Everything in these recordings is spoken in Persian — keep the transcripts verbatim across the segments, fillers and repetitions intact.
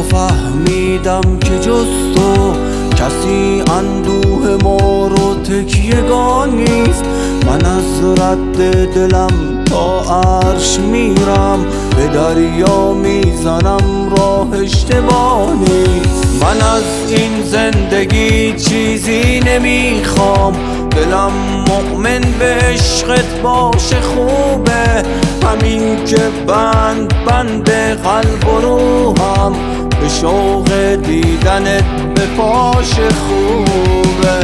فهمیدم که جز تو کسی اندوه ما رو تکیه‌گاه نیست. من از رد دلم تا عرش میرم، به دریا میزنم راه اشتباه نیست. من از این زندگی چیزی نمیخوام، دلم مؤمن به عشقت باشه خوبه. همین که بند بند قلب و روحم به شوق دیدنت به پاش خوبه.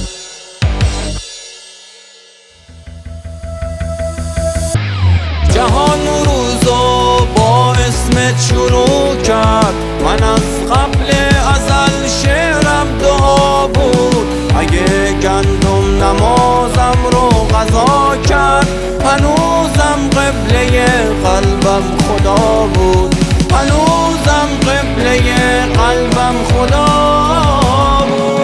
جهان روزو با اسمت شروع کرد، من از قبل ازل شعرم دعا بود. اگه گندم نمازم رو قضا کرد، هنوزم قبله قلبم خدا بود. هنوزم قبله قلبم خدا بود.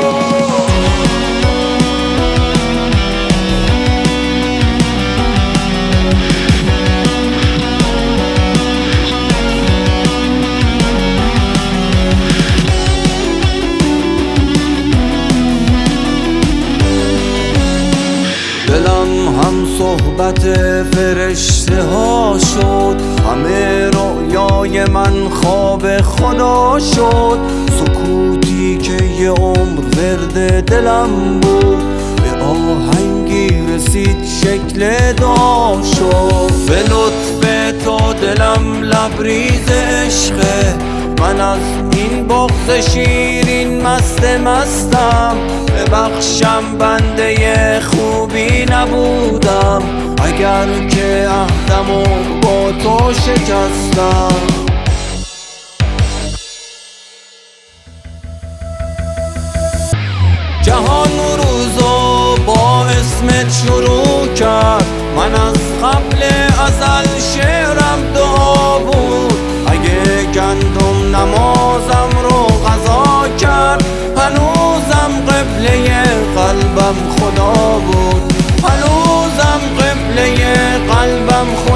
دلم هم صحبت فرشته ها شد، همه رویای من خواب خدا شد. سکوتی که یه عمر ورد دلم بود، به آهنگی رسید شکل دعا شد. به لطف تو دلم لبریز عشقه، من از این بغض شیرین مست مستم. ببخشم بنده خوبی نبودم، اگر که عهدمو با تو شکستم. جهان روزو با اسمت شروع کرد، من از قبل ازل شعرم دعا بود. اگه گندم نمازم رو قضا کرد، هنوزم قبله قلبم خدا بود. هنوزم قبله قلبم خدا